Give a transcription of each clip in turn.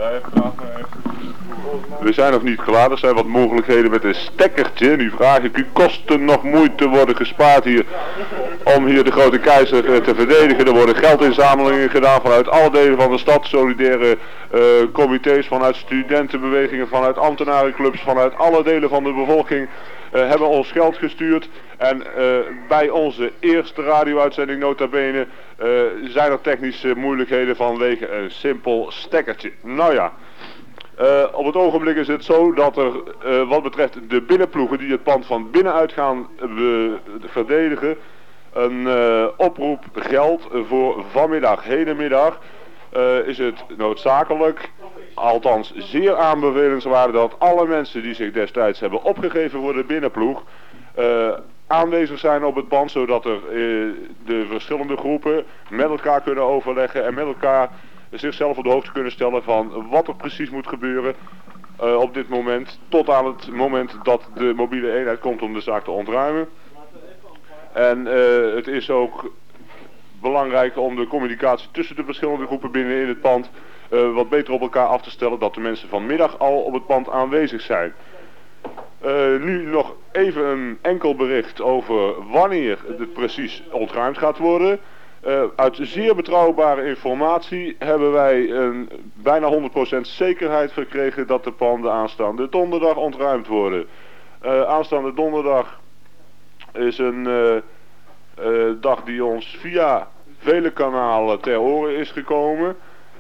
We zijn nog niet klaar, er zijn wat mogelijkheden met een stekkertje. Nu vraag ik u, kosten nog moeite worden gespaard hier om hier de Grote Keizer te verdedigen. Er worden geldinzamelingen gedaan vanuit alle delen van de stad, solidaire comité's, vanuit studentenbewegingen, vanuit ambtenarenclubs, vanuit alle delen van de bevolking hebben ons geld gestuurd. En bij onze eerste radio-uitzending nota bene zijn er technische moeilijkheden vanwege een simpel stekkertje. Nou ja. Op het ogenblik is het zo dat er wat betreft de binnenploegen die het pand van binnenuit gaan verdedigen, een oproep geldt voor vanmiddag. Hedenmiddag is het noodzakelijk, althans zeer aanbevelenswaardig, dat alle mensen die zich destijds hebben opgegeven voor de binnenploeg aanwezig zijn op het pand, zodat er de verschillende groepen met elkaar kunnen overleggen en met elkaar zichzelf op de hoogte kunnen stellen van wat er precies moet gebeuren op dit moment, tot aan het moment dat de mobiele eenheid komt om de zaak te ontruimen. En het is ook belangrijk om de communicatie tussen de verschillende groepen binnen in het pand wat beter op elkaar af te stellen, dat de mensen vanmiddag al op het pand aanwezig zijn. Nu nog even een enkel bericht over wanneer het precies ontruimd gaat worden. Uit zeer betrouwbare informatie hebben wij een bijna 100% zekerheid verkregen dat de panden aanstaande donderdag ontruimd worden. Aanstaande donderdag is een dag die ons via vele kanalen ter oren is gekomen.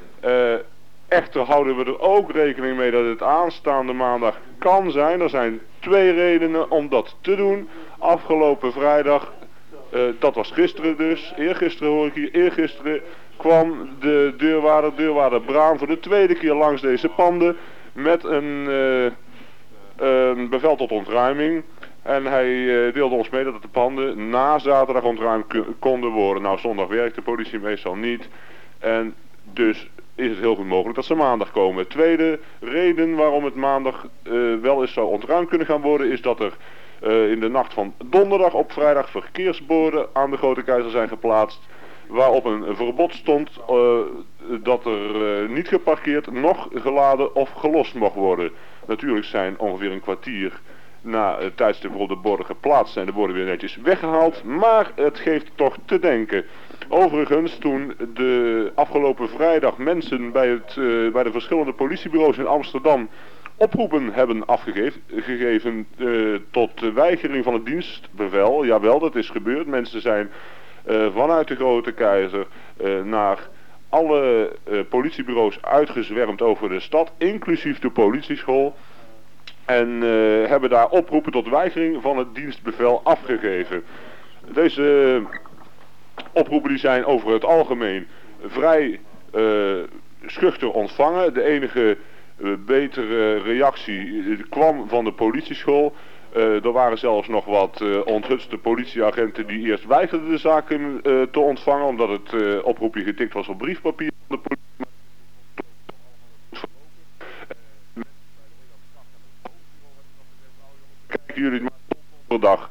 Echter houden we er ook rekening mee dat het aanstaande maandag kan zijn. Er zijn 2 redenen om dat te doen. Afgelopen vrijdag, dat was gisteren dus, eergisteren hoor ik hier, eergisteren kwam de deurwaarder Braam voor de 2e keer langs deze panden met een bevel tot ontruiming. En hij deelde ons mee dat de panden na zaterdag ontruimd konden worden. Nou, zondag werkt de politie meestal niet. En dus is het heel goed mogelijk dat ze maandag komen. Tweede reden waarom het maandag wel eens zou ontruimd kunnen gaan worden, is dat er in de nacht van donderdag op vrijdag verkeersborden aan de Grote Keizer zijn geplaatst, waarop een verbod stond dat er niet geparkeerd, nog geladen of gelost mag worden. Natuurlijk zijn ongeveer een kwartier na het tijdstip waarop de borden geplaatst zijn de borden weer netjes weggehaald, maar het geeft toch te denken. Overigens, toen de afgelopen vrijdag mensen bij de verschillende politiebureaus in Amsterdam oproepen hebben afgegeven tot weigering van het dienstbevel, jawel, dat is gebeurd. Mensen zijn vanuit de Grote Keizer naar alle politiebureaus uitgezwermd over de stad, inclusief de politieschool. En hebben daar oproepen tot weigering van het dienstbevel afgegeven. Deze oproepen die zijn over het algemeen vrij schuchter ontvangen. De enige betere reactie kwam van de politieschool. Er waren zelfs nog wat onthutste politieagenten die eerst weigerden de zaken te ontvangen, omdat het oproepje getikt was op briefpapier. Kijken jullie het maar donderdag.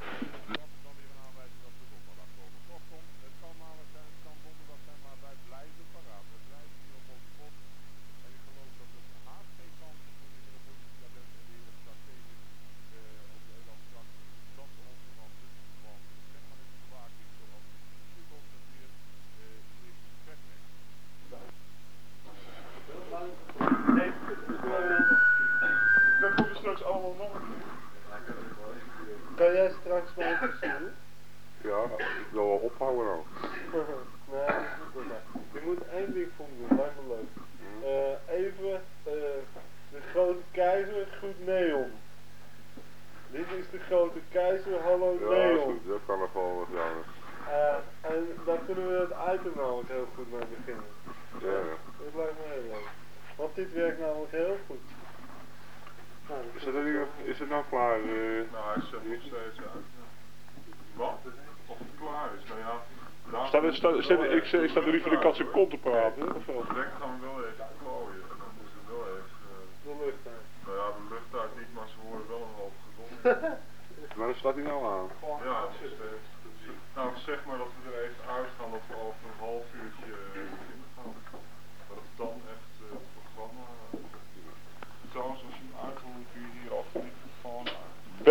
Kan jij straks nog even zien? Ja, ik wil wel ophouden nou. Nee, dat is niet goed. Je moet één ding voor me doen, lijkt me leuk. Even de Grote Keizer, goed neon. Dit is de Grote Keizer, hallo neon. Ja, dat kan nog wel wat anders. En daar kunnen we het item namelijk heel goed mee beginnen. Ja. Dat lijkt me heel leuk. Want dit werkt namelijk heel goed. Is het nou klaar? Nou, hij zet nog steeds uit. Wat? Of het klaar is? Nou ja, Ik sta er niet voor de kat zijn kont te praten. Direct gaan we wel even gooien. En dan moeten we wel even... de lucht uit. Nou ja, de lucht uit niet, maar ze worden wel een hoop gedond. Maar dan staat hij nou aan. Ja, het is steeds. Nou, zeg maar dat we er even uitgaan dat we over een half uurtje beginnen gaan. Dat het dan echt het programma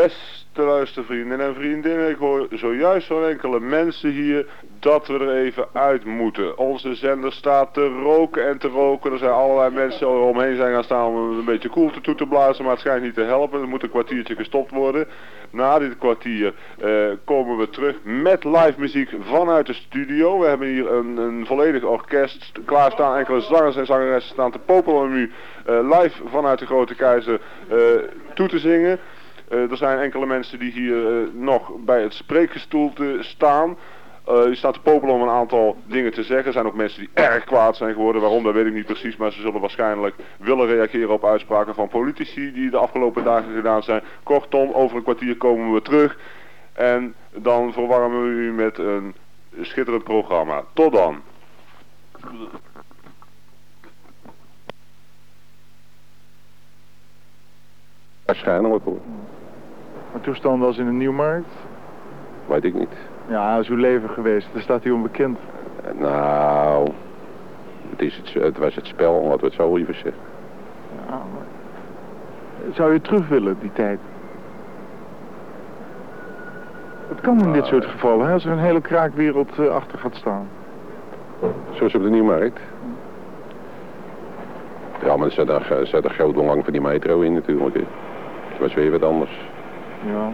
Beste luistervrienden en vriendinnen, ik hoor zojuist van enkele mensen hier dat we er even uit moeten. Onze zender staat te roken en te roken. Er zijn allerlei mensen eromheen zijn gaan staan om een beetje koelte toe te blazen, maar het schijnt niet te helpen. Er moet een kwartiertje gestopt worden. Na dit kwartier komen we terug met live muziek vanuit de studio. We hebben hier een volledig orkest klaarstaan. Enkele zangers en zangeressen staan te popelen om u live vanuit de Grote Keizer toe te zingen. Er zijn enkele mensen die hier nog bij het spreekgestoelte staan. Die staat te popelen om een aantal dingen te zeggen. Er zijn ook mensen die erg kwaad zijn geworden. Waarom, dat weet ik niet precies. Maar ze zullen waarschijnlijk willen reageren op uitspraken van politici die de afgelopen dagen gedaan zijn. Kortom, over een kwartier komen we terug. En dan verwarmen we u met een schitterend programma. Tot dan. Waarschijnlijk hoor. Maar toestand als in de Nieuwmarkt? Weet ik niet. Ja, dat is uw leven geweest. Daar staat hij onbekend. Nou, het was het spel, laten we het zo liever zeggen. Ja, maar... Zou je terug willen, die tijd? Het kan in dit soort gevallen, hè, als er een hele kraakwereld achter gaat staan. Zoals op de Nieuwmarkt. Ja, maar er zat er groot belang van die metro in natuurlijk. Hè. Dat was weer wat anders. Ja.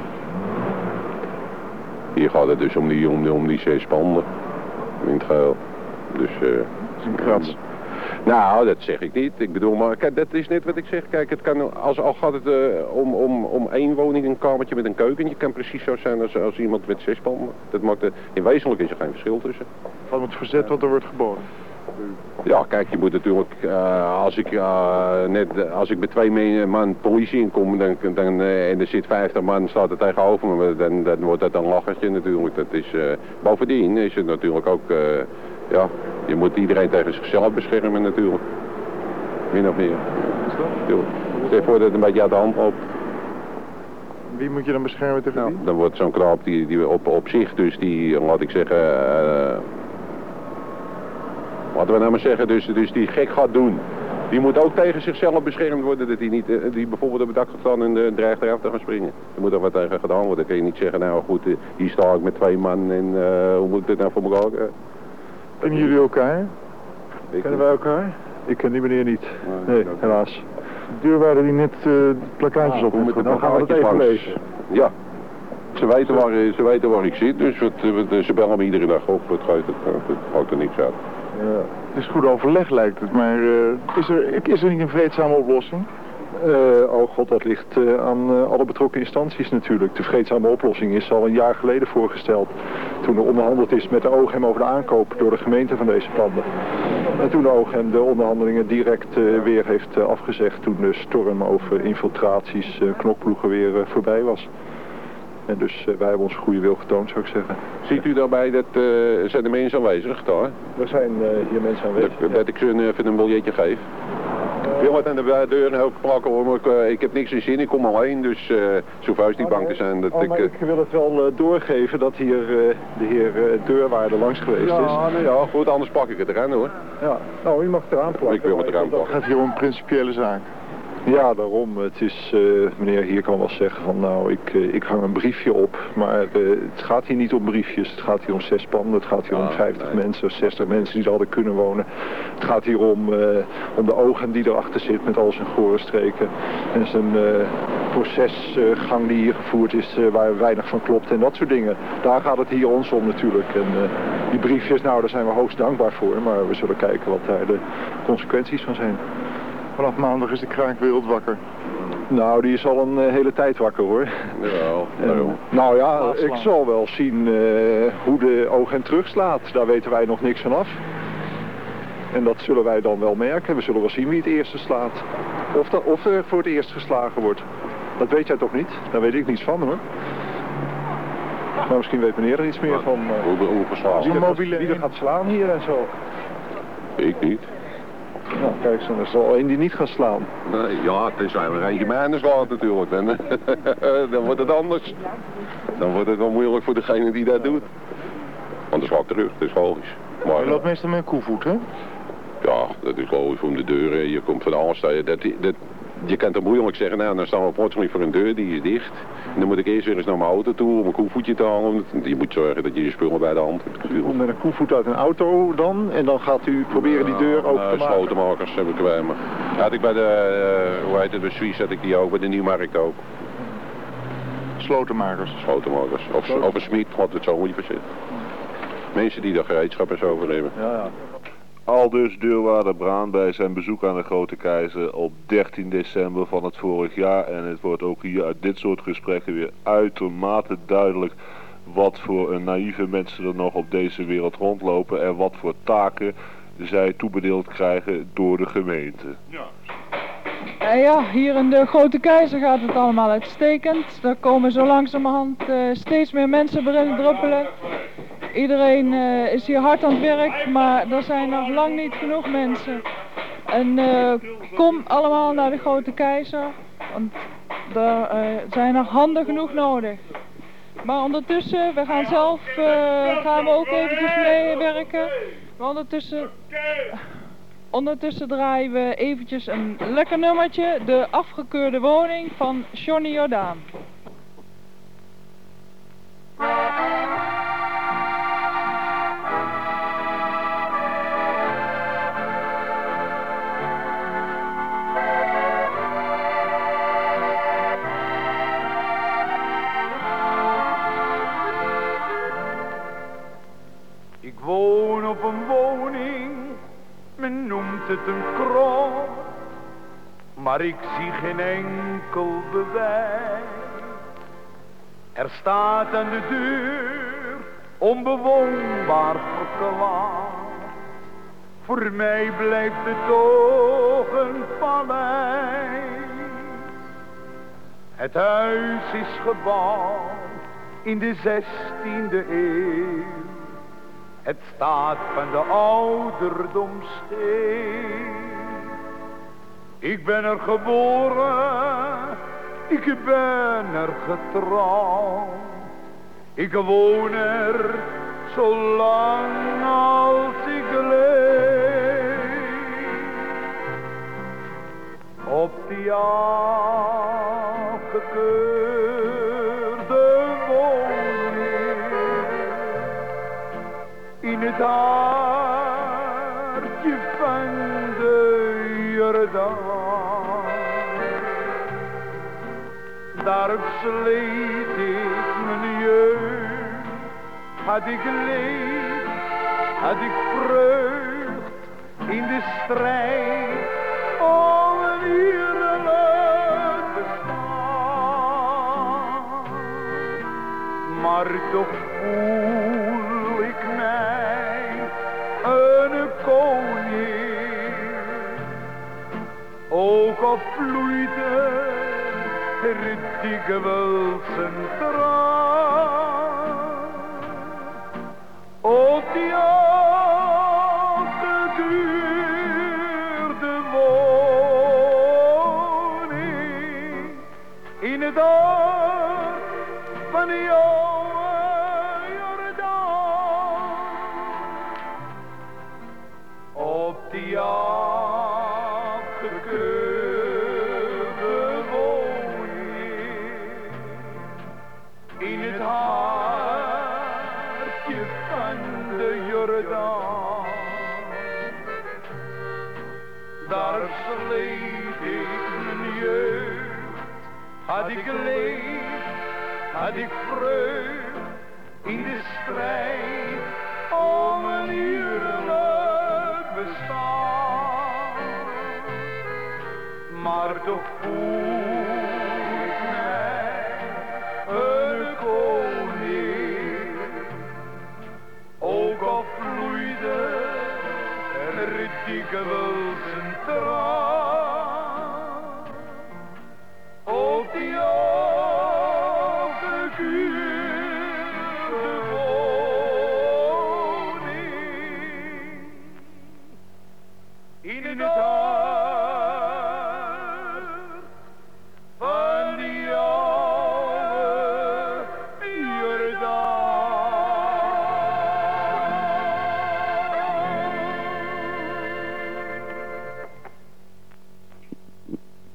Hier gaat het dus om die 6 panden. In het geheel. Dus, Dat is een krats. Nou, dat zeg ik niet. Ik bedoel, maar kijk, dat is net wat ik zeg. Kijk, het kan, al gaat het om 1 woning, een kamertje met een keuken. Je kan precies zo zijn als iemand met 6 panden. Dat maakt in wezenlijk is er geen verschil tussen. Van het verzet wat er wordt geboden. Ja, kijk, je moet natuurlijk, als ik met 2 man politie inkom en er zit 50 man staat er tegenover me, dan wordt dat een lachertje natuurlijk. Dat is, bovendien is het natuurlijk ook, ja, je moet iedereen tegen zichzelf beschermen natuurlijk. Min of meer. Stel je voor dat het een beetje uit de hand loopt. Wie moet je dan beschermen tegen wie? Dan wordt zo'n knaap die op zich dus, die, laat ik zeggen... Laten we nou maar zeggen, dus die gek gaat doen. Die moet ook tegen zichzelf beschermd worden. Dat hij niet, die bijvoorbeeld op het dak gaat staan en dreigt eraf te gaan springen. Er moet er wat tegen gedaan worden. Dan kun je niet zeggen, nou goed, hier sta ik met 2 man en hoe moet dit nou voor elkaar? Kennen jullie elkaar? Kennen wij elkaar? Ik ken die meneer niet. Nee, helaas. De deurwaarder die net plakkaatjes op heeft. Dan gaan we het even lezen. Ja. Ze weten waar ik zit, dus ze bellen me iedere dag op. Het houdt er niks uit. Het is goed overleg lijkt het, maar is er niet een vreedzame oplossing? Oh god, dat ligt aan alle betrokken instanties natuurlijk. De vreedzame oplossing is al een jaar geleden voorgesteld. Toen er onderhandeld is met de OGM over de aankoop door de gemeente van deze panden. En toen de OGM de onderhandelingen direct weer heeft afgezegd toen de storm over infiltraties, knokploegen weer voorbij was. En dus wij hebben onze goede wil getoond, zou ik zeggen. Ziet u daarbij dat zijn de mensen aanwezig daar? Er zijn hier mensen aanwezig. Dat ik ze even een biljetje geef. Ik wil het aan de deur ook plakken hoor, maar ik heb niks in zin, ik kom alleen, dus zo vuist niet bang te zijn. Dat maar ik wil het wel doorgeven dat hier de heer deurwaarder langs geweest is. Nou ja, goed, anders pak ik het eraan hoor. Ja, nou, u mag het eraan plakken. Ik wil het eraan plakken. Het gaat hier om een principiële zaak. Ja, daarom. Het is, meneer hier kan wel zeggen van nou, ik hang een briefje op. Maar het gaat hier niet om briefjes. Het gaat hier om 6 panden. Het gaat hier om 50 mensen, 60 mensen die er hadden kunnen wonen. Het gaat hier om de ogen die erachter zit met al zijn gore streken. En zijn procesgang die hier gevoerd is waar weinig van klopt en dat soort dingen. Daar gaat het hier ons om natuurlijk. En die briefjes, nou daar zijn we hoogst dankbaar voor. Maar we zullen kijken wat daar de consequenties van zijn. Vanaf maandag is de kraakwereld wakker. Nou, die is al een hele tijd wakker hoor. Nou ja, ik zal wel zien hoe de OGM terugslaat. Daar weten wij nog niks van af. En dat zullen wij dan wel merken. We zullen wel zien wie het eerste slaat. Of er voor het eerst geslagen wordt. Dat weet jij toch niet? Daar weet ik niets van hoor. Maar misschien weet meneer er iets meer van. Hoe geslagen? Wie er gaat slaan hier en zo. Ik niet. Nou, kijk, er is al één die niet gaat slaan. Nee, ja, tenzij er eentje mij aan de slaat natuurlijk. Dan wordt het anders. Dan wordt het wel moeilijk voor degene die dat doet. Want dan sla ik terug, dat is logisch. Maar, je loopt meestal met koevoet, hè? Ja, dat is logisch om de deuren. Je komt van alles. je kan toch moeilijk zeggen, nou dan staan we plotseling voor een deur, die is dicht. En dan moet ik eerst weer eens naar mijn auto toe om een koevoetje te halen. Je moet zorgen dat je je spullen bij de hand hebt. U komt met een koevoet uit een auto dan en dan gaat u proberen die deur open te maken? Slotenmakers heb ik bij me. Had ik bij de, hoe heet het, bij Suisse had ik die ook, bij de Nieuwmarkt ook. Slotenmakers. Slotenmakers. Of een smid, wat het zo liever zit. Mensen die daar gereedschap en zo over hebben. Ja. Aldus deurwaarder Braan bij zijn bezoek aan de Grote Keizer op 13 december van het vorig jaar. En het wordt ook hier uit dit soort gesprekken weer uitermate duidelijk wat voor een naïeve mensen er nog op deze wereld rondlopen en wat voor taken zij toebedeeld krijgen door de gemeente. Ja, hier in de Grote Keizer gaat het allemaal uitstekend. Er komen zo langzamerhand steeds meer mensen erin druppelen. Iedereen is hier hard aan het werk, maar er zijn nog lang niet genoeg mensen. En kom allemaal naar de Grote Keizer, want er zijn nog handen genoeg nodig. Maar ondertussen, we gaan zelf gaan we ook eventjes meewerken. Maar ondertussen draaien we eventjes een lekker nummertje, De Afgekeurde Woning van Johnny Jordaan. Ik woon op een woning, men noemt het een krot, maar ik zie geen enkel bewijs. Er staat aan de deur, onbewoonbaar verklaard. Voor mij blijft het toch een paleis. Het huis is gebouwd in de 16e eeuw. Het staat van de ouderdom stil. Ik ben er geboren, ik ben er getrouwd. Ik woon er zo lang als ik leef. Op die afgekeurde woning in het hartje van de Jordaan. Daar sleet ik mijn jeugd, had ik leed, had ik vreugd in de strijd om een eerlijk bestaan. Maar toch voel ik mij een koning, ook al vloeide er dikwijls een traan. Op die afgekeurde woning in het hart van de Jordaan. Op die afgekeurde woning in het hartje van de Jordaan. Daar sleet ik mijn jeugd, had ik leed, had ik vreugd in de strijd om een eerlijk bestaan. Maar toch voel ik mij een koning, ook al vloeide er dikwijls een traan. Op die afgekeurde woning in het hart van die oude Jordaan.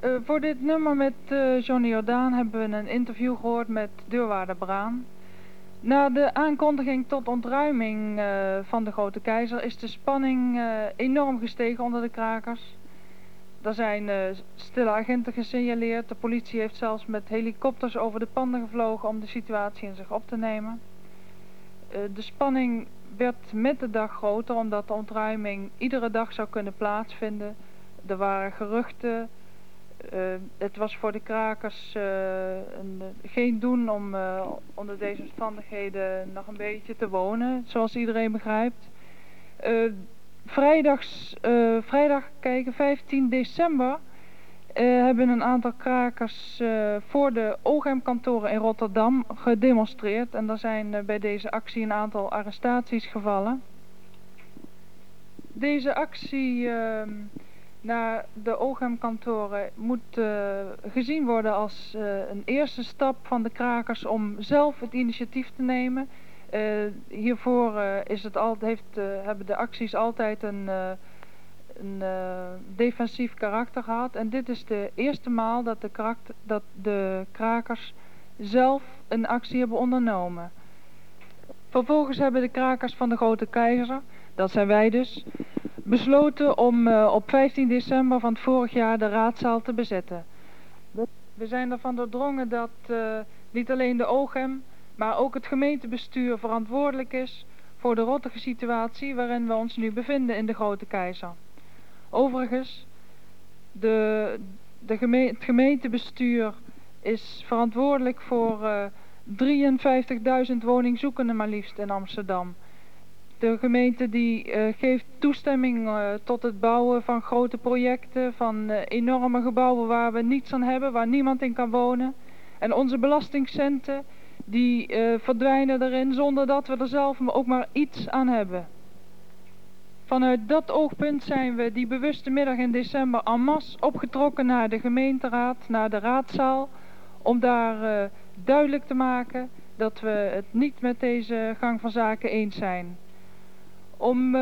Voor dit nummer met Johnny Jordaan hebben we een interview gehoord met deurwaarder Braan. Na de aankondiging tot ontruiming van de Grote Keizer is de spanning enorm gestegen onder de krakers. Er zijn stille agenten gesignaleerd. De politie heeft zelfs met helikopters over de panden gevlogen om de situatie in zich op te nemen. De spanning werd met de dag groter omdat de ontruiming iedere dag zou kunnen plaatsvinden. Er waren geruchten. Het was voor de krakers geen doen om onder deze omstandigheden nog een beetje te wonen, zoals iedereen begrijpt. Vrijdag 15 december hebben een aantal krakers voor de OGM-kantoren in Rotterdam gedemonstreerd. En er zijn bij deze actie een aantal arrestaties gevallen. Deze actie naar de OGM-kantoren moet gezien worden als een eerste stap van de krakers om zelf het initiatief te nemen. Hiervoor hebben de acties altijd een defensief karakter gehad. En dit is de eerste maal dat de krakers zelf een actie hebben ondernomen. Vervolgens hebben de krakers van de Grote Keizer, dat zijn wij dus, besloten om op 15 december van het vorig jaar de raadzaal te bezetten. We zijn ervan doordrongen dat niet alleen de OGM, maar ook het gemeentebestuur verantwoordelijk is voor de rottige situatie waarin we ons nu bevinden in de Grote Keizer. Overigens, het gemeentebestuur is verantwoordelijk voor 53.000 woningzoekenden maar liefst in Amsterdam. De gemeente die geeft toestemming tot het bouwen van grote projecten, van enorme gebouwen waar we niets aan hebben, waar niemand in kan wonen. En onze belastingcenten die verdwijnen erin zonder dat we er zelf ook maar iets aan hebben. Vanuit dat oogpunt zijn we die bewuste middag in december en masse opgetrokken naar de gemeenteraad, naar de raadzaal, om daar duidelijk te maken dat we het niet met deze gang van zaken eens zijn. Om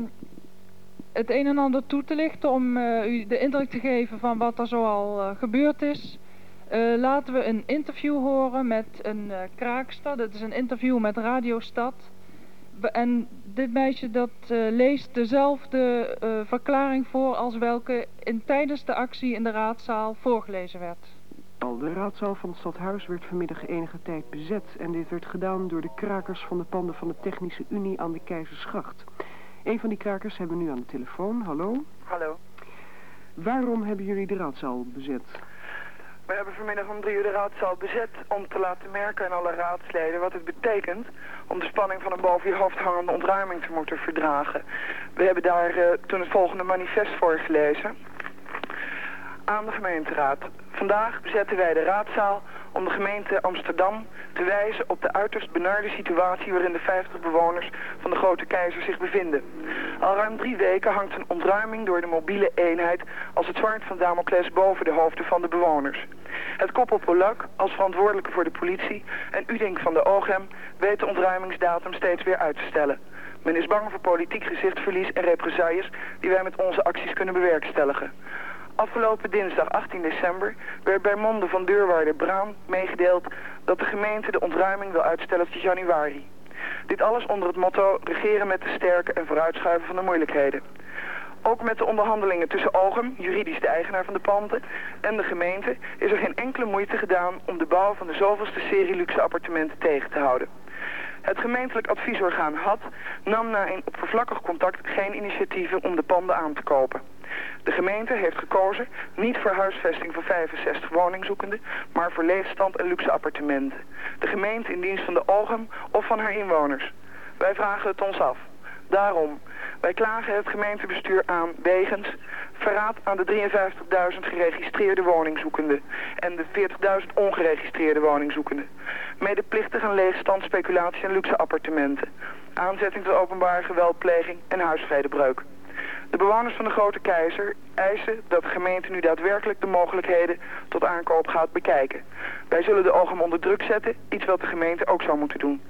het een en ander toe te lichten, om u de indruk te geven van wat er zoal gebeurd is, laten we een interview horen met een kraakster. Dat is een interview met Radio Stad. En dit meisje dat leest dezelfde verklaring voor als welke tijdens de actie in de raadzaal voorgelezen werd. De raadzaal van het stadhuis werd vanmiddag enige tijd bezet en dit werd gedaan door de krakers van de panden van de Technische Unie aan de Keizersgracht. Een van die krakers hebben we nu aan de telefoon. Hallo? Hallo. Waarom hebben jullie de raadzaal bezet? We hebben vanmiddag om 3 uur de raadzaal bezet om te laten merken aan alle raadsleden wat het betekent om de spanning van een boven je hoofd hangende ontruiming te moeten verdragen. We hebben daar toen het volgende manifest voorgelezen aan de gemeenteraad. Vandaag bezetten wij de raadzaal om de gemeente Amsterdam te wijzen op de uiterst benarde situatie waarin de 50 bewoners van de Grote Keizer zich bevinden. Al ruim 3 weken hangt een ontruiming door de mobiele eenheid als het zwaard van Damocles boven de hoofden van de bewoners. Het koppel Polak als verantwoordelijke voor de politie en Udink van de OGM weet de ontruimingsdatum steeds weer uit te stellen. Men is bang voor politiek gezichtsverlies en represailles die wij met onze acties kunnen bewerkstelligen. Afgelopen dinsdag 18 december werd bij monden van deurwaarder Braan meegedeeld dat de gemeente de ontruiming wil uitstellen tot januari. Dit alles onder het motto regeren met de sterke en vooruitschuiven van de moeilijkheden. Ook met de onderhandelingen tussen OGM, juridisch de eigenaar van de panden, en de gemeente is er geen enkele moeite gedaan om de bouw van de zoveelste serie luxe appartementen tegen te houden. Het gemeentelijk adviesorgaan HAD nam na een oppervlakkig contact geen initiatieven om de panden aan te kopen. De gemeente heeft gekozen niet voor huisvesting van 65 woningzoekenden, maar voor leegstand en luxe appartementen. De gemeente in dienst van de OGM of van haar inwoners. Wij vragen het ons af. Daarom, wij klagen het gemeentebestuur aan wegens verraad aan de 53.000 geregistreerde woningzoekenden en de 40.000 ongeregistreerde woningzoekenden. Medeplichtig aan leegstand, speculatie en luxe appartementen. Aanzetting tot openbare geweldpleging en huisvredebreuk. De bewoners van de Grote Keizer eisen dat de gemeente nu daadwerkelijk de mogelijkheden tot aankoop gaat bekijken. Wij zullen de OGM onder druk zetten, iets wat de gemeente ook zou moeten doen.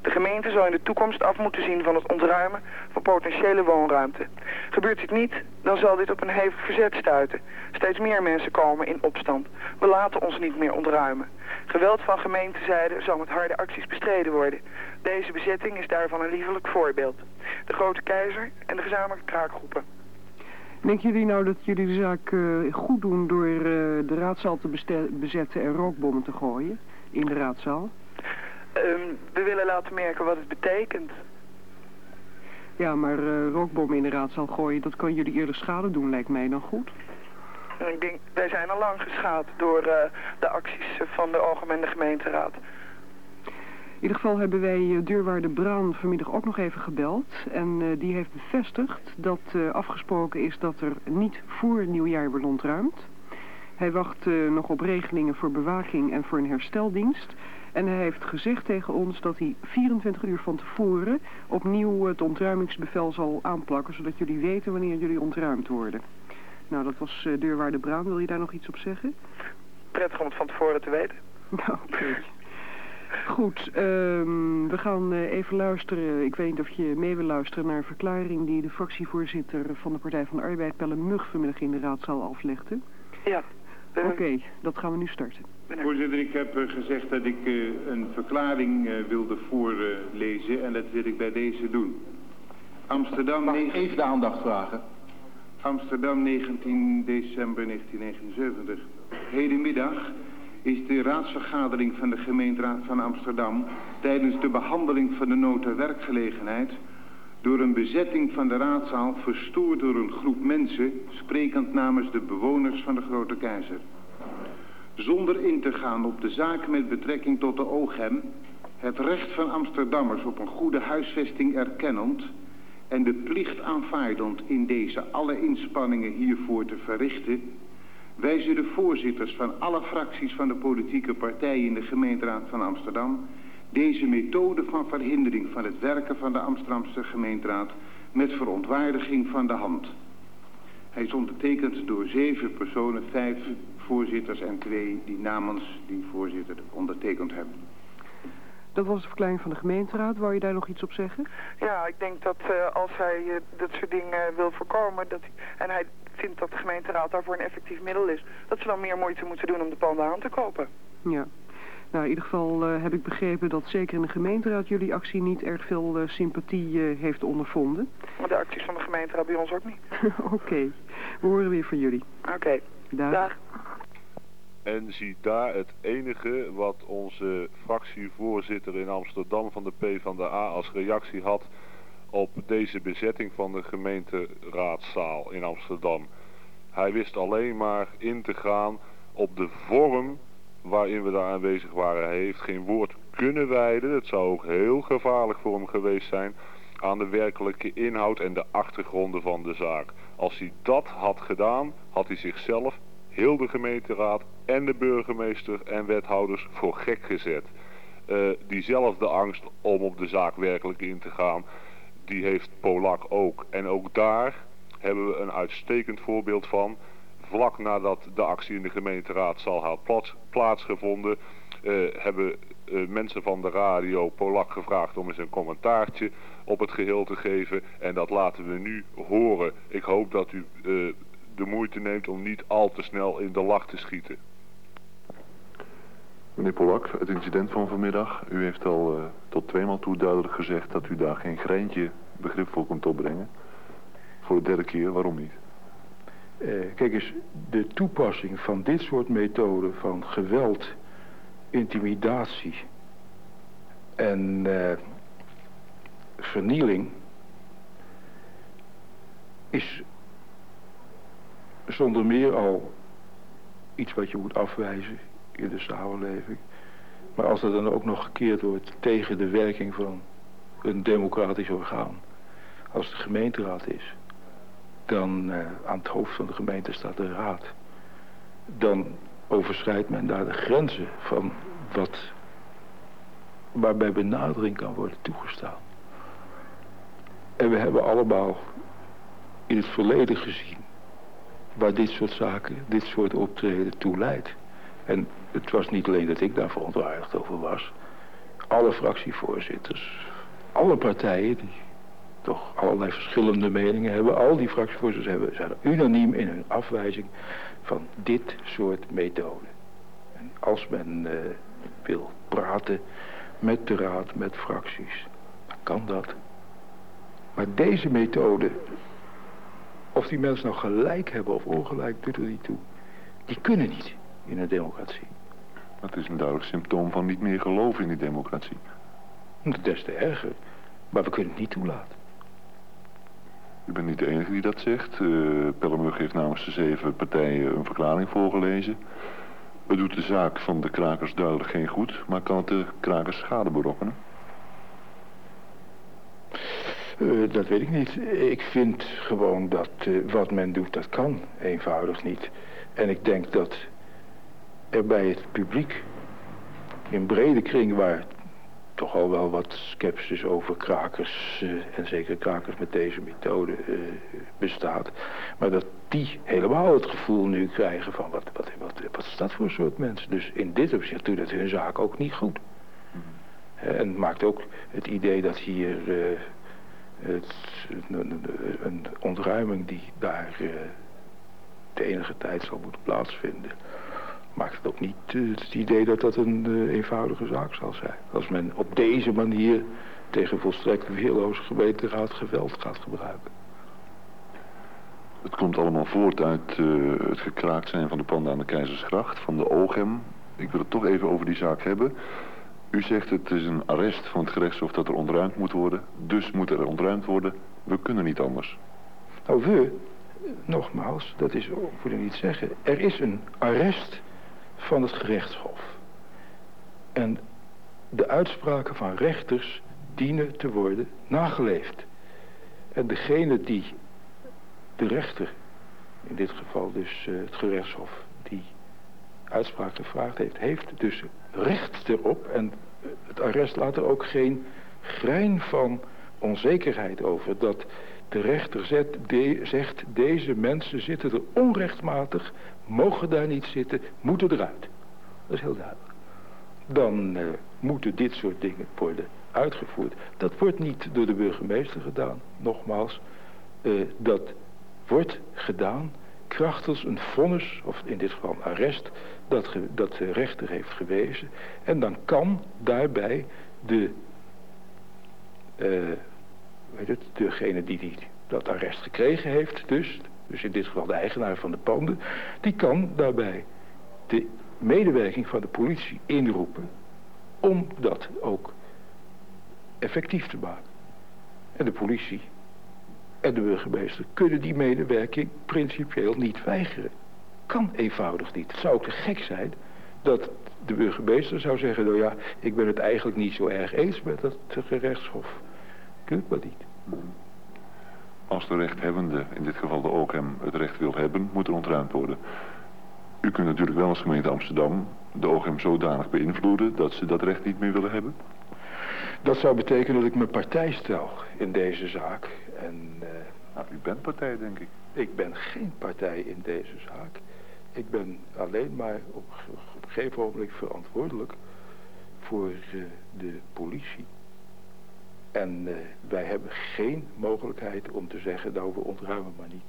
De gemeente zou in de toekomst af moeten zien van het ontruimen van potentiële woonruimte. Gebeurt dit niet, dan zal dit op een hevig verzet stuiten. Steeds meer mensen komen in opstand. We laten ons niet meer ontruimen. Geweld van gemeentezijde zal met harde acties bestreden worden. Deze bezetting is daarvan een liefelijk voorbeeld. De Grote Keizer en de gezamenlijke kraakgroepen. Denken jullie nou dat jullie de zaak goed doen door de raadzaal te bezetten en rookbommen te gooien in de raadzaal? We willen laten merken wat het betekent. Ja, maar rookbommen in de raadzaal gooien, dat kan jullie eerder schade doen, lijkt mij dan goed. Ik denk, wij zijn al lang geschaad door de acties van de Algemene Gemeenteraad. In ieder geval hebben wij deurwaarder Braan vanmiddag ook nog even gebeld. En die heeft bevestigd dat afgesproken is dat er niet voor nieuwjaar wordt ontruimd. Hij wacht nog op regelingen voor bewaking en voor een hersteldienst. En hij heeft gezegd tegen ons dat hij 24 uur van tevoren opnieuw het ontruimingsbevel zal aanplakken, zodat jullie weten wanneer jullie ontruimd worden. Nou, dat was deurwaarder Braan. Wil je daar nog iets op zeggen? Prettig om het van tevoren te weten. Nou, oké. Goed, we gaan even luisteren. Ik weet niet of je mee wil luisteren naar een verklaring die de fractievoorzitter van de Partij van de Arbeid, Pelle Mug, vanmiddag in de raadzaal aflegde. Ja. Oké, dat gaan we nu starten. Voorzitter, ik heb gezegd dat ik een verklaring wilde voorlezen en dat wil ik bij deze doen. Amsterdam... Mag ik even de aandacht vragen? Amsterdam, 19 december 1979. Hedenmiddag is de raadsvergadering van de gemeenteraad van Amsterdam tijdens de behandeling van de nota werkgelegenheid door een bezetting van de raadzaal verstoord door een groep mensen, sprekend namens de bewoners van de Grote Keizer. Zonder in te gaan op de zaak met betrekking tot de OGM, het recht van Amsterdammers op een goede huisvesting erkennend en de plicht aanvaardend in deze alle inspanningen hiervoor te verrichten, wijzen de voorzitters van alle fracties van de politieke partijen in de gemeenteraad van Amsterdam deze methode van verhindering van het werken van de Amsterdamse gemeenteraad met verontwaardiging van de hand. Hij is ondertekend door 7 personen, 5 voorzitters en 2 die namens die voorzitter ondertekend hebben. Dat was de verklaring van de gemeenteraad. Wou je daar nog iets op zeggen? Ja, ik denk dat als hij dat soort dingen wil voorkomen en hij vindt dat de gemeenteraad daarvoor een effectief middel is, dat ze dan meer moeite moeten doen om de panden aan te kopen. Ja. Nou, in ieder geval heb ik begrepen dat zeker in de gemeenteraad jullie actie niet erg veel sympathie heeft ondervonden. Maar de acties van de gemeenteraad bij ons ook niet. Oké, we horen weer van jullie. Oké. Dag. En zie daar het enige wat onze fractievoorzitter in Amsterdam van de PvdA als reactie had op deze bezetting van de gemeenteraadzaal in Amsterdam. Hij wist alleen maar in te gaan op de vorm waarin we daar aanwezig waren. Hij heeft geen woord kunnen wijden. Het zou ook heel gevaarlijk voor hem geweest zijn aan de werkelijke inhoud en de achtergronden van de zaak. Als hij dat had gedaan, had hij zichzelf, heel de gemeenteraad en de burgemeester en wethouders voor gek gezet. Diezelfde angst om op de zaak werkelijk in te gaan, die heeft Polak ook. En ook daar hebben we een uitstekend voorbeeld van. Vlak nadat de actie in de gemeenteraadzaal had plaatsgevonden, hebben mensen van de radio Polak gevraagd om eens een commentaartje op het geheel te geven. En dat laten we nu horen. Ik hoop dat u de moeite neemt om niet al te snel in de lach te schieten. Meneer Polak, het incident van vanmiddag. U heeft al tot 2 maal toe duidelijk gezegd dat u daar geen greintje begrip voor kunt opbrengen. Voor de 3e keer, waarom niet? Kijk eens, de toepassing van dit soort methoden van geweld, intimidatie en vernieling is zonder meer al iets wat je moet afwijzen in de samenleving. Maar als dat dan ook nog gekeerd wordt tegen de werking van een democratisch orgaan, als de gemeenteraad is, dan aan het hoofd van de gemeente staat de raad. Dan overschrijdt men daar de grenzen van waarbij benadering kan worden toegestaan. En we hebben allemaal in het verleden gezien waar dit soort zaken, dit soort optreden toe leidt. En het was niet alleen dat ik daar verontwaardigd over was. alle fractievoorzitters, alle partijen die toch allerlei verschillende meningen hebben, al die fractievoorzitters zijn unaniem in hun afwijzing van dit soort methoden. En als men wil praten met de raad, met fracties, dan kan dat. Maar deze methode, of die mensen nou gelijk hebben of ongelijk, doet er niet toe. Die kunnen niet in een democratie. Dat is een duidelijk symptoom van niet meer geloven in die democratie. Des te erger. Maar we kunnen het niet toelaten. U bent niet de enige die dat zegt. Pellemug heeft namens de 7 partijen een verklaring voorgelezen. Het doet de zaak van de krakers duidelijk geen goed, maar kan het de krakers schade berokkenen? Dat weet ik niet. Ik vind gewoon dat wat men doet, dat kan eenvoudig niet. En ik denk dat er bij het publiek, in brede kring waar toch al wel wat sceptisch over krakers, en zeker krakers met deze methode, bestaat. Maar dat die helemaal het gevoel nu krijgen van wat is dat voor soort mensen. Dus in dit opzicht doet het hun zaak ook niet goed. En het maakt ook het idee dat hier een ontruiming die daar de enige tijd zal moeten plaatsvinden, maakt het ook niet het idee dat dat een eenvoudige zaak zal zijn. Als men op deze manier tegen volstrekt weerloze gemeenteraad geweld gaat gebruiken. Het komt allemaal voort uit het gekraakt zijn van de panden aan de Keizersgracht, van de OGM. Ik wil het toch even over die zaak hebben. U zegt het is een arrest van het gerechtshof dat er ontruimd moet worden. Dus moet er ontruimd worden. We kunnen niet anders. Nou, nogmaals, dat is, moet ik niet zeggen. Er is een arrest van het gerechtshof. En de uitspraken van rechters dienen te worden nageleefd. En degene die de rechter, in dit geval dus het gerechtshof, die uitspraak gevraagd heeft, heeft dus recht erop. En het arrest laat er ook geen grein van onzekerheid over. Dat de rechter zegt, deze mensen zitten er onrechtmatig, mogen daar niet zitten, moeten eruit. Dat is heel duidelijk. Dan moeten dit soort dingen worden uitgevoerd. Dat wordt niet door de burgemeester gedaan, nogmaals. Dat wordt gedaan krachtens een vonnis, of in dit geval een arrest, dat de rechter heeft gewezen. En dan kan daarbij degene die dat arrest gekregen heeft, dus in dit geval de eigenaar van de panden, die kan daarbij de medewerking van de politie inroepen om dat ook effectief te maken. En de politie en de burgemeester kunnen die medewerking principieel niet weigeren. Kan eenvoudig niet. Het zou ook te gek zijn dat de burgemeester zou zeggen, nou ja, ik ben het eigenlijk niet zo erg eens met het gerechtshof. Kunt maar niet. Als de rechthebbende, in dit geval de OGM, het recht wil hebben, moet er ontruimd worden. U kunt natuurlijk wel als gemeente Amsterdam de OGM zodanig beïnvloeden dat ze dat recht niet meer willen hebben? Dat zou betekenen dat ik mijn partij stel in deze zaak. En, nou, u bent partij, denk ik. Ik ben geen partij in deze zaak. Ik ben alleen maar op een gegeven moment verantwoordelijk voor de politie. En wij hebben geen mogelijkheid om te zeggen, nou, we ontruimen maar niet.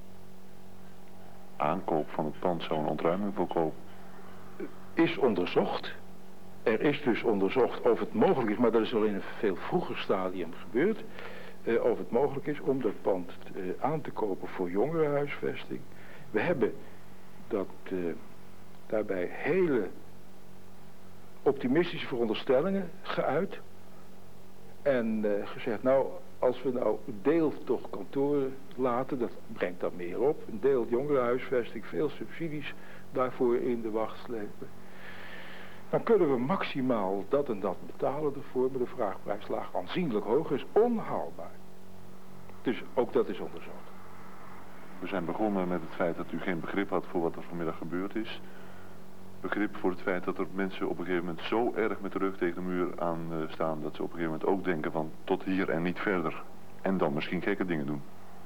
Aankoop van het pand zou een ontruiming voorkomen? Is onderzocht. Er is dus onderzocht of het mogelijk is, maar dat is al in een veel vroeger stadium gebeurd, of het mogelijk is om dat pand aan te kopen voor jongerenhuisvesting. We hebben dat daarbij hele optimistische veronderstellingen geuit en gezegd, nou, als we nou een deel toch kantoren laten, dat brengt dan meer op, een deel jongerenhuisvesting, veel subsidies daarvoor in de wacht slepen. Dan kunnen we maximaal dat en dat betalen ervoor, maar de vraagprijs laag aanzienlijk hoger is onhaalbaar. Dus ook dat is onderzocht. We zijn begonnen met het feit dat u geen begrip had voor wat er vanmiddag gebeurd is. Begrip voor het feit dat er mensen op een gegeven moment zo erg met de rug tegen de muur aan staan, dat ze op een gegeven moment ook denken van tot hier en niet verder. En dan misschien gekke dingen doen.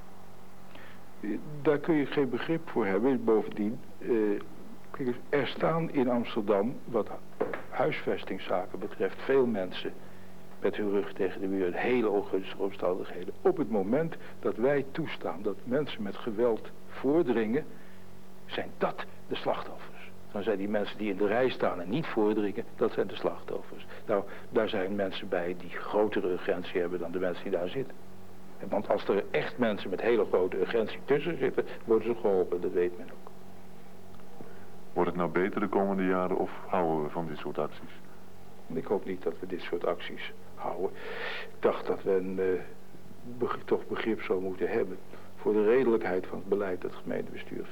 Daar kun je geen begrip voor hebben. Bovendien, er staan in Amsterdam wat huisvestingszaken betreft veel mensen met hun rug tegen de muur, hele ongunstige omstandigheden. Op het moment dat wij toestaan dat mensen met geweld voordringen, zijn dat de slachtoffers. Dan zijn die mensen die in de rij staan en niet voordringen, dat zijn de slachtoffers. Nou, daar zijn mensen bij die grotere urgentie hebben dan de mensen die daar zitten. Want als er echt mensen met hele grote urgentie tussen zitten, worden ze geholpen, dat weet men ook. Wordt het nou beter de komende jaren of houden we van dit soort acties? Ik hoop niet dat we dit soort acties houden. Ik dacht dat we toch begrip zou moeten hebben voor de redelijkheid van het beleid dat het gemeentebestuur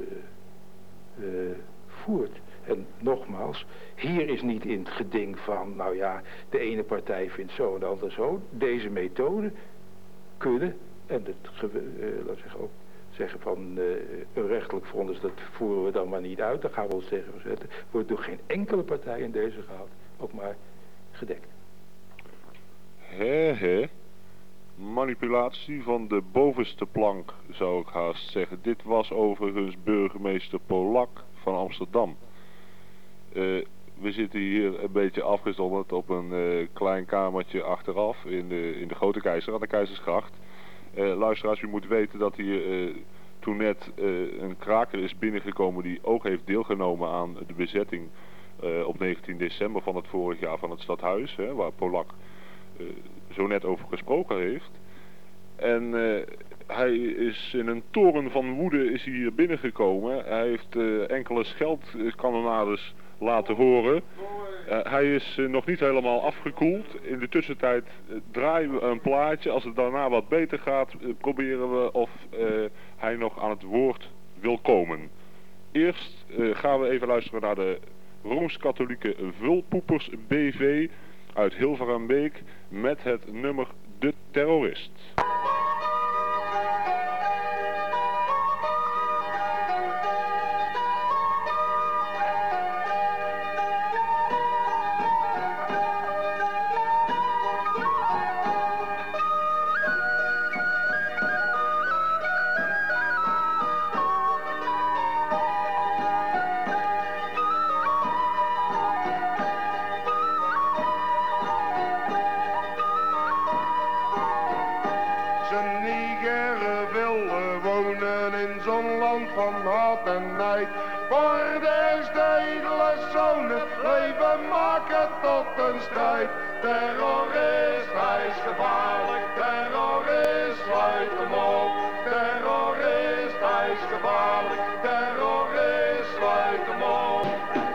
voert. En nogmaals, hier is niet in het geding van, nou ja, de ene partij vindt zo en de andere zo. Deze methoden kunnen, en laat zeggen ook zeggen van een rechtelijk vonnis, dat voeren we dan maar niet uit, daar gaan we ons tegen verzetten, wordt door geen enkele partij in deze raad ook maar gedekt. Manipulatie van de bovenste plank, zou ik haast zeggen. Dit was overigens burgemeester Polak van Amsterdam. We zitten hier een beetje afgezonderd op een klein kamertje achteraf in de Grote Keizer aan de Keizersgracht. Luisteraars, u moet weten dat hier toen net een kraker is binnengekomen die ook heeft deelgenomen aan de bezetting op 19 december van het vorig jaar van het stadhuis, waar Polak zo net over gesproken heeft. En hij is in een toren van woede is hij hier binnengekomen. Hij heeft enkele scheldkanonades laten horen. Hij is nog niet helemaal afgekoeld. In de tussentijd draaien we een plaatje. Als het daarna wat beter gaat, proberen we of hij nog aan het woord wil komen. Eerst gaan we even luisteren naar de Rooms-Katholieke Vulpoepers BV uit Hilverenbeek met het nummer De Terrorist. Terrorist, hij is gevaarlijk, terrorist, sluit hem op. Terrorist, hij is gevaarlijk, terrorist, sluit hem op.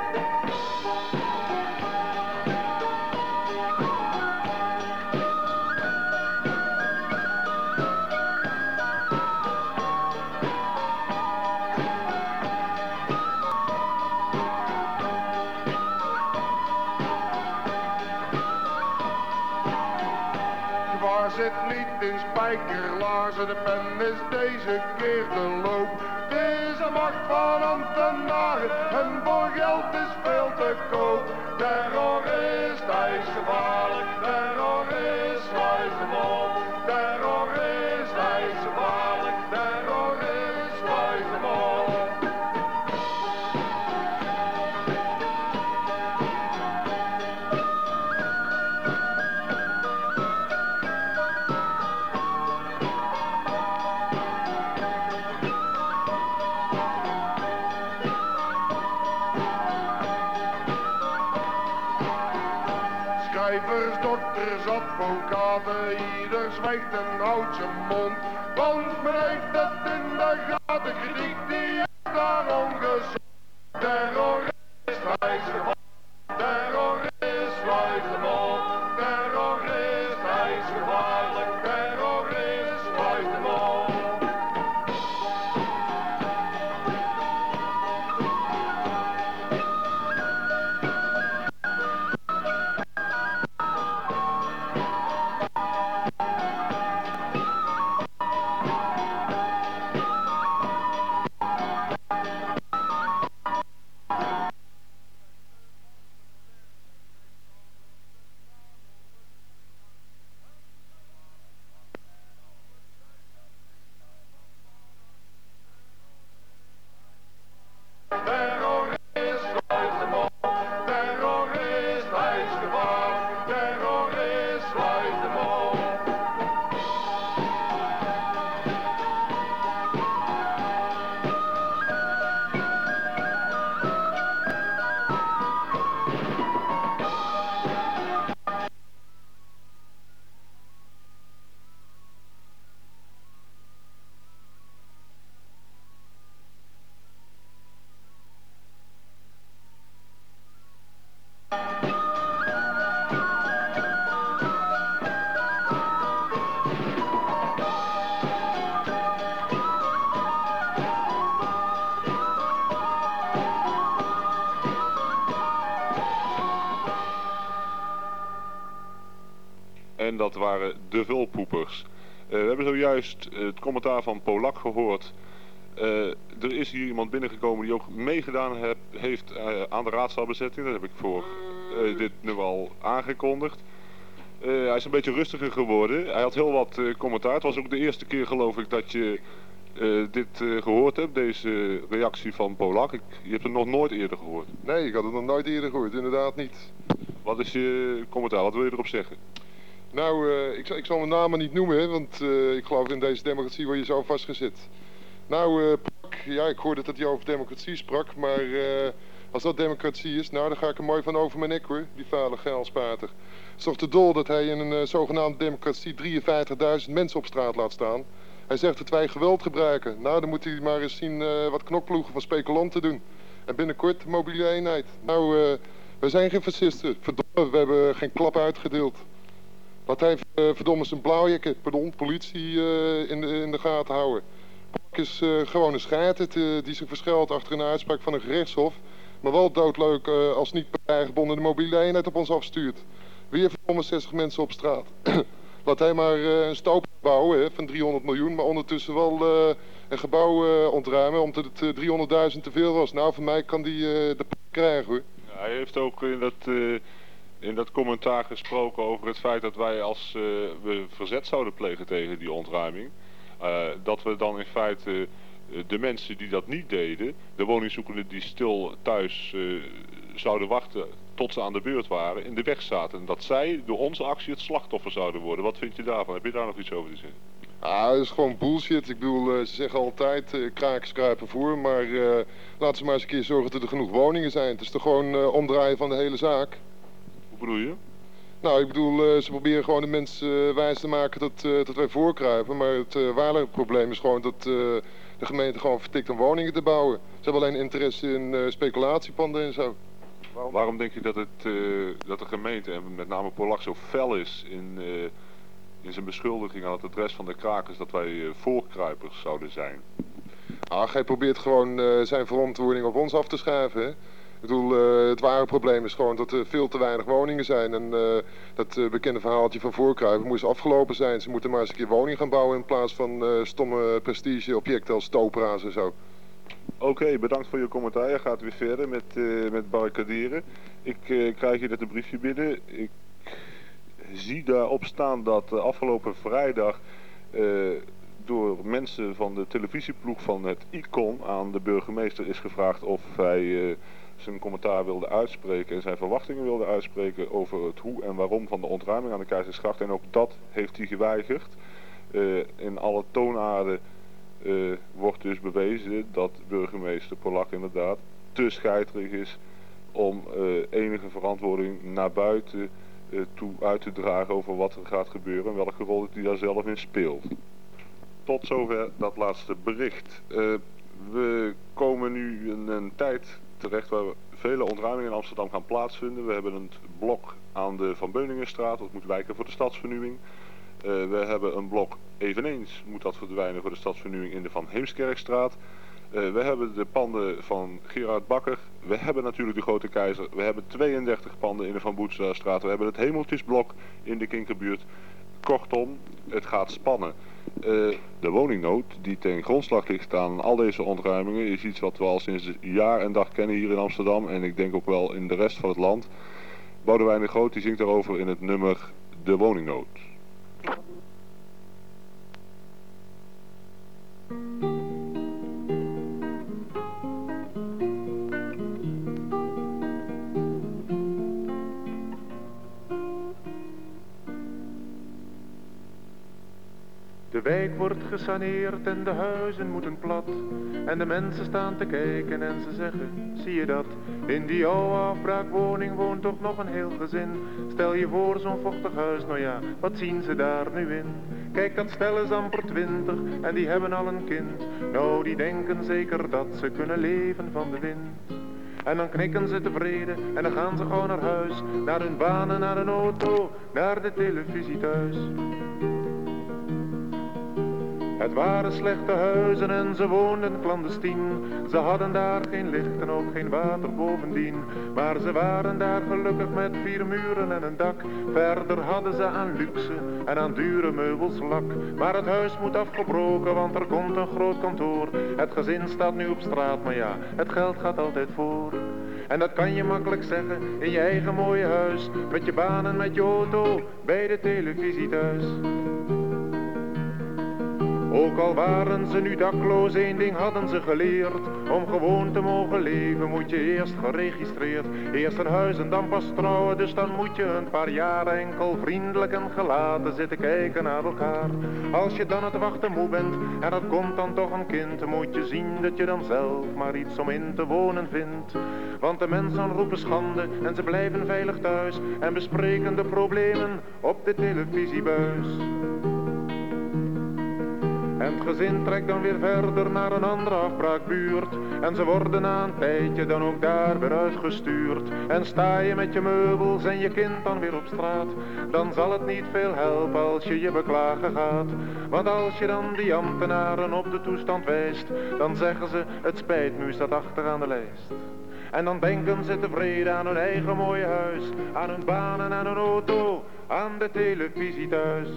Zit niet in spijkerlaarzen, de pen is deze keer de loop. Het is een macht van ambtenaren en voor geld is veel te koop. Terrorist, hij is gevaarlijk, terrorist, sluit hem op. Terrorist, hij is gevaarlijk, terrorist, sluit hem op. Schrijvers, dokters, advocaten, ieder zwijgt en houdt zijn mond. Want men heeft het in de gaten, kritiek die is daarom gezond. Terrorist, hij is gevaarlijk, terrorist, sluit hem op. Terrorist, hij is gevaarlijk, terrorist, sluit hem op. dat waren de vulpoepers. We hebben zojuist het commentaar van Polak gehoord. Er is hier iemand binnengekomen die ook meegedaan heeft aan de raadszaalbezetting. Dat heb ik voor dit nu al aangekondigd. Hij is een beetje rustiger geworden. Hij had heel wat commentaar. Het was ook de eerste keer, geloof ik, dat je dit gehoord hebt, deze reactie van Polak. Je hebt het nog nooit eerder gehoord. Nee, ik had het nog nooit eerder gehoord, inderdaad niet. Wat is je commentaar? Wat wil je erop zeggen? Nou, ik zal mijn namen niet noemen, hè, want ik geloof in deze democratie word je zo vastgezet. Nou, ja, ik hoorde dat hij over democratie sprak, maar als dat democratie is, nou, dan ga ik er mooi van over mijn nek, hoor, die vuile geilspater. Het is toch te dol dat hij in een zogenaamde democratie 53.000 mensen op straat laat staan. Hij zegt dat wij geweld gebruiken. Nou, dan moet hij maar eens zien wat knokploegen van speculanten doen. En binnenkort de mobiele eenheid. Nou, wij zijn geen fascisten. Verdomme, we hebben geen klap uitgedeeld. Laat hij verdomme zijn blauwjakken, politie in de gaten houden. Polak is gewoon een scheiter die zich verschuilt achter een uitspraak van een gerechtshof. Maar wel doodleuk als niet partijgebonden de mobiele eenheid op ons afstuurt. Weer verdomme 60 mensen op straat. Laat hij maar een stoop bouwen, hè, van 300 miljoen, maar ondertussen wel een gebouw ontruimen, omdat het 300.000 te veel was. Nou, van mij kan die de p krijgen, hoor. Ja, hij heeft ook in dat commentaar gesproken over het feit dat wij als we verzet zouden plegen tegen die ontruiming, dat we dan in feite de mensen die dat niet deden, de woningzoekenden die stil thuis zouden wachten tot ze aan de beurt waren, in de weg zaten. En dat zij door onze actie het slachtoffer zouden worden. Wat vind je daarvan? Heb je daar nog iets over te zeggen? Ah, dat is gewoon bullshit. Ik bedoel, ze zeggen altijd, krakers kruipen voor, maar laten ze maar eens een keer zorgen dat er genoeg woningen zijn. Het is toch gewoon omdraaien van de hele zaak. Hoe bedoel je? Nou, ik bedoel, ze proberen gewoon de mensen wijs te maken dat wij voorkruipen, maar het ware probleem is gewoon dat de gemeente gewoon vertikt om woningen te bouwen. Ze hebben alleen interesse in speculatiepanden en zo. Waarom denk je dat de gemeente, en met name Polak, zo fel is in zijn beschuldiging aan het adres van de krakers dat wij voorkruipers zouden zijn? Ah, hij probeert gewoon zijn verantwoording op ons af te schuiven, hè? Ik bedoel, het ware probleem is gewoon dat er veel te weinig woningen zijn. En dat bekende verhaaltje van voorkruipen moest afgelopen zijn. Ze moeten maar eens een keer woning gaan bouwen in plaats van stomme prestigeobjecten als stopera's en zo. Oké, bedankt voor je commentaar. Je gaat weer verder met barricaderen. Ik krijg hier net een briefje binnen. Ik zie daarop staan dat afgelopen vrijdag door mensen van de televisieploeg van het ICON aan de burgemeester is gevraagd of hij zijn commentaar wilde uitspreken en zijn verwachtingen wilde uitspreken over het hoe en waarom van de ontruiming aan de Keizersgracht. En ook dat heeft hij geweigerd. In alle toonaarden wordt dus bewezen dat burgemeester Polak inderdaad te scheiterig is om enige verantwoording naar buiten toe uit te dragen over wat er gaat gebeuren en welke rol hij daar zelf in speelt. Tot zover dat laatste bericht. We komen nu in een tijd terecht waar vele ontruimingen in Amsterdam gaan plaatsvinden. We hebben een blok aan de Van Beuningenstraat, dat moet wijken voor de stadsvernieuwing. We hebben een blok eveneens, moet dat verdwijnen voor de stadsvernieuwing in de Van Heemskerkstraat. We hebben de panden van Gerard Bakker. We hebben natuurlijk de Grote Keizer. We hebben 32 panden in de Van Boedsstraat. We hebben het Hemeltjesblok in de Kinkerbuurt. Kortom, het gaat spannen. De woningnood die ten grondslag ligt aan al deze ontruimingen is iets wat we al sinds jaar en dag kennen hier in Amsterdam. En ik denk ook wel in de rest van het land. Boudewijn de Groot die zingt daarover in het nummer De Woningnood. De wijk wordt gesaneerd en de huizen moeten plat. En de mensen staan te kijken en ze zeggen, zie je dat? In die oude afbraakwoning woont toch nog een heel gezin. Stel je voor zo'n vochtig huis, nou ja, wat zien ze daar nu in? Kijk, dat stel is amper 20 en die hebben al een kind. Nou, die denken zeker dat ze kunnen leven van de wind. En dan knikken ze tevreden en dan gaan ze gewoon naar huis. Naar hun banen, naar hun auto, naar de televisie thuis. Het waren slechte huizen en ze woonden clandestien. Ze hadden daar geen licht en ook geen water bovendien. Maar ze waren daar gelukkig met 4 muren en een dak. Verder hadden ze aan luxe en aan dure meubels lak. Maar het huis moet afgebroken, want er komt een groot kantoor. Het gezin staat nu op straat, maar ja, het geld gaat altijd voor. En dat kan je makkelijk zeggen in je eigen mooie huis. Met je baan en met je auto, bij de televisie thuis. Ook al waren ze nu dakloos, 1 ding hadden ze geleerd. Om gewoon te mogen leven moet je eerst geregistreerd. Eerst een huis en dan pas trouwen, dus dan moet je een paar jaar enkel vriendelijk en gelaten zitten kijken naar elkaar. Als je dan het wachten moe bent en er komt dan toch een kind, moet je zien dat je dan zelf maar iets om in te wonen vindt. Want de mensen roepen schande en ze blijven veilig thuis en bespreken de problemen op de televisiebuis. En het gezin trekt dan weer verder naar een andere afbraakbuurt. En ze worden na een tijdje dan ook daar weer uitgestuurd. En sta je met je meubels en je kind dan weer op straat, dan zal het niet veel helpen als je je beklagen gaat. Want als je dan die ambtenaren op de toestand wijst, dan zeggen ze het spijt me, u staat achteraan de lijst. En dan denken ze tevreden aan hun eigen mooie huis, aan hun baan en aan hun auto, aan de televisie thuis.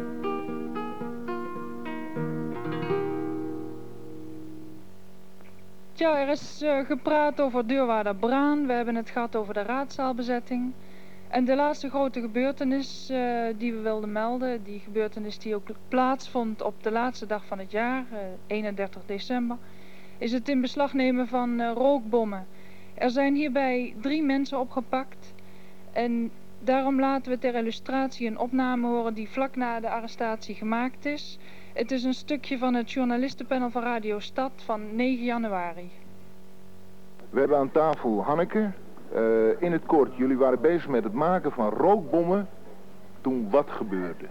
Ja, er is gepraat over deurwaarder Braan. We hebben het gehad over de raadszaalbezetting. En de laatste grote gebeurtenis die we wilden melden, die gebeurtenis die ook plaatsvond op de laatste dag van het jaar, 31 december, is het in beslag nemen van rookbommen. Er zijn hierbij 3 mensen opgepakt. En daarom laten we ter illustratie een opname horen die vlak na de arrestatie gemaakt is. Het is een stukje van het journalistenpanel van Radio Stad van 9 januari. We hebben aan tafel Hanneke. In het kort, jullie waren bezig met het maken van rookbommen. Toen wat gebeurde?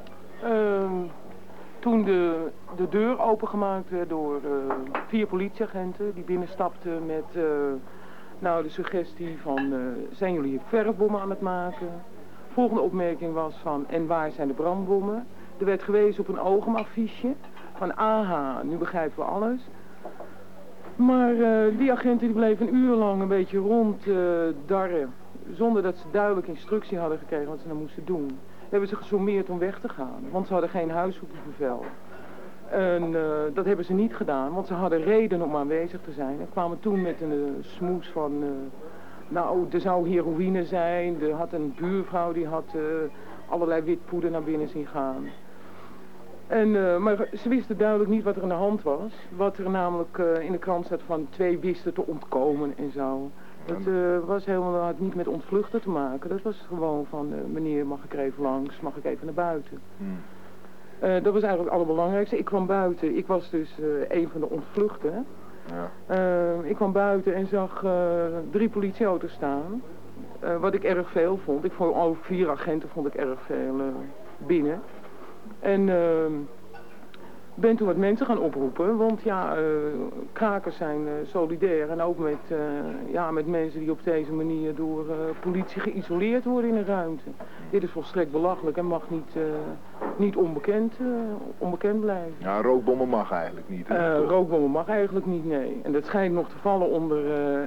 Toen de deur opengemaakt werd door 4 politieagenten die binnenstapten met de suggestie van zijn jullie verfbommen aan het maken? Volgende opmerking was van en waar zijn de brandbommen? Er werd gewezen op een ogenaffiche van aha, nu begrijpen we alles. Maar die agenten die bleven een uur lang een beetje ronddarren, zonder dat ze duidelijk instructie hadden gekregen wat ze nou moesten doen. Hebben ze gesommeerd om weg te gaan, want ze hadden geen huiszoekingsbevel. En dat hebben ze niet gedaan, want ze hadden reden om aanwezig te zijn. En kwamen toen met een smoes van, er zou heroïne zijn. Er had een buurvrouw die had allerlei wit poeder naar binnen zien gaan. Maar ze wisten duidelijk niet wat er aan de hand was. Wat er namelijk in de krant staat van 2 wisten te ontkomen en zo. Dat had niet met ontvluchten te maken. Dat was gewoon van meneer mag ik er even langs, mag ik even naar buiten. Dat was eigenlijk het allerbelangrijkste. Ik kwam buiten, ik was dus een van de ontvluchten. Ja. Ik kwam buiten en zag 3 politieauto's staan. Wat ik erg veel vond. Ik vond ook 4 agenten vond ik erg veel binnen. En ben toen wat mensen gaan oproepen, want ja, krakers zijn solidair en ook met mensen die op deze manier door politie geïsoleerd worden in een ruimte. Dit is volstrekt belachelijk en mag niet onbekend blijven. Ja, rookbommen mag eigenlijk niet. Rookbommen mag eigenlijk niet, nee. En dat schijnt nog te vallen onder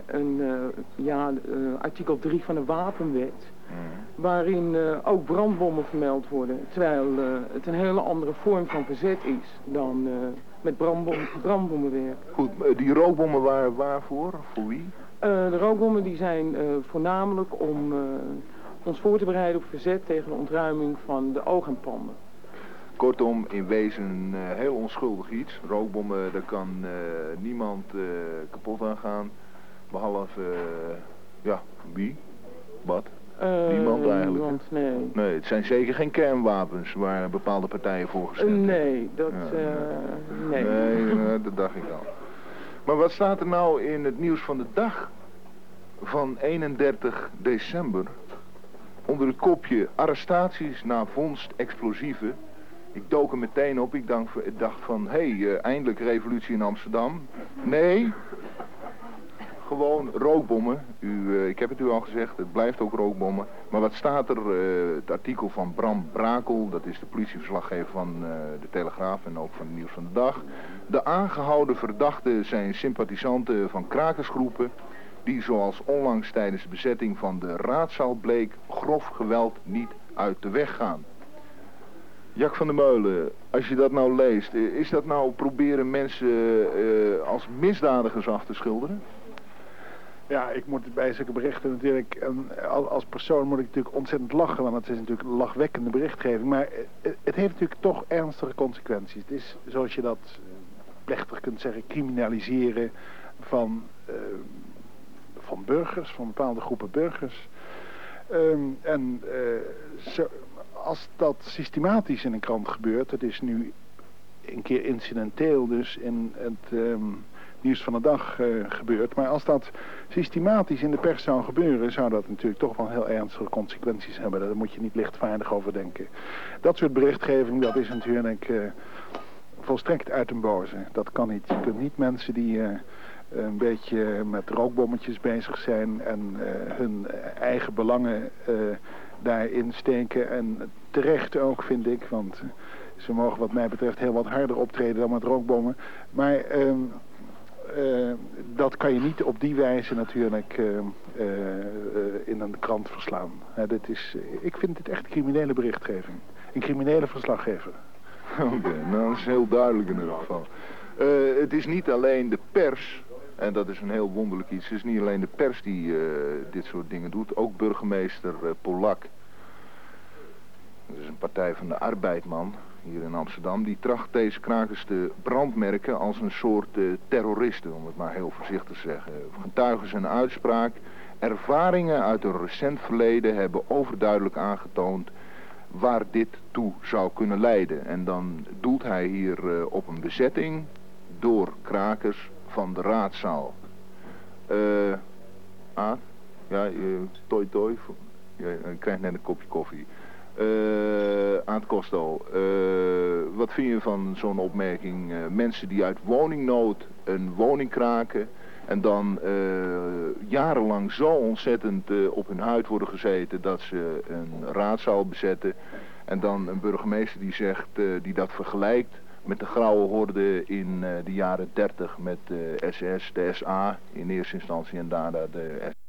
artikel 3 van de wapenwet. Waarin ook brandbommen vermeld worden. Terwijl het een hele andere vorm van verzet is dan met brandbommenwerk. Goed, die rookbommen waren waarvoor? Voor wie? De rookbommen die zijn voornamelijk om ons voor te bereiden op verzet tegen de ontruiming van de oog- en panden. Kortom, in wezen heel onschuldig iets. Rookbommen, daar kan niemand kapot aan gaan. Behalve, wie? Wat? Niemand eigenlijk. Niemand, nee. Nee, het zijn zeker geen kernwapens waar bepaalde partijen voor gestemd hebben. Nee, nee. Nee, dat dacht ik al. Maar wat staat er nou in het nieuws van de dag van 31 december? Onder het kopje arrestaties na vondst explosieven. Ik dook er meteen op. Ik dacht van, eindelijk revolutie in Amsterdam. Nee. gewoon rookbommen. Ik heb het u al gezegd, het blijft ook rookbommen. Maar wat staat er? Het artikel van Bram Brakel, dat is de politieverslaggever van de Telegraaf en ook van het Nieuws van de Dag. De aangehouden verdachten zijn sympathisanten van krakersgroepen die zoals onlangs tijdens de bezetting van de raadzaal bleek grof geweld niet uit de weg gaan. Jack van der Meulen, als je dat nou leest, is dat nou proberen mensen als misdadigers af te schilderen? Ja, ik moet bij zulke berichten natuurlijk, als persoon moet ik natuurlijk ontzettend lachen, want het is natuurlijk een lachwekkende berichtgeving, maar het heeft natuurlijk toch ernstige consequenties. Het is, zoals je dat plechtig kunt zeggen, criminaliseren van burgers, van bepaalde groepen burgers. Als dat systematisch in een krant gebeurt, het is nu een keer incidenteel dus in het Nieuws van de Dag gebeurd, maar als dat systematisch in de pers zou gebeuren, zou dat natuurlijk toch wel heel ernstige consequenties hebben. Daar moet je niet lichtvaardig over denken. Dat soort berichtgeving, dat is natuurlijk volstrekt uit den boze. Dat kan niet. Je kunt niet mensen die een beetje met rookbommetjes bezig zijn en hun eigen belangen daarin steken. En terecht ook, vind ik, want ze mogen wat mij betreft heel wat harder optreden dan met rookbommen. Maar dat kan je niet op die wijze natuurlijk in een krant verslaan. Ik vind het echt criminele berichtgeving. Een criminele verslaggever. Oké, nou dat is heel duidelijk in ieder geval. Het is niet alleen de pers, en dat is een heel wonderlijk iets, het is niet alleen de pers die dit soort dingen doet, ook burgemeester Polak. Dat is een Partij van de Arbeid man hier in Amsterdam, die tracht deze krakers te brandmerken als een soort terroristen, om het maar heel voorzichtig te zeggen. Getuigen zijn uitspraak, ervaringen uit een recent verleden hebben overduidelijk aangetoond waar dit toe zou kunnen leiden. En dan doelt hij hier op een bezetting door krakers van de raadzaal. Ja, toi toi. Je krijgt net een kopje koffie. Aad Costo, wat vind je van zo'n opmerking? Mensen die uit woningnood een woning kraken en dan jarenlang zo ontzettend op hun huid worden gezeten dat ze een raadzaal bezetten. En dan een burgemeester die zegt, die dat vergelijkt met de grauwe horde in de jaren 30 met de SS, de SA in eerste instantie en daarna de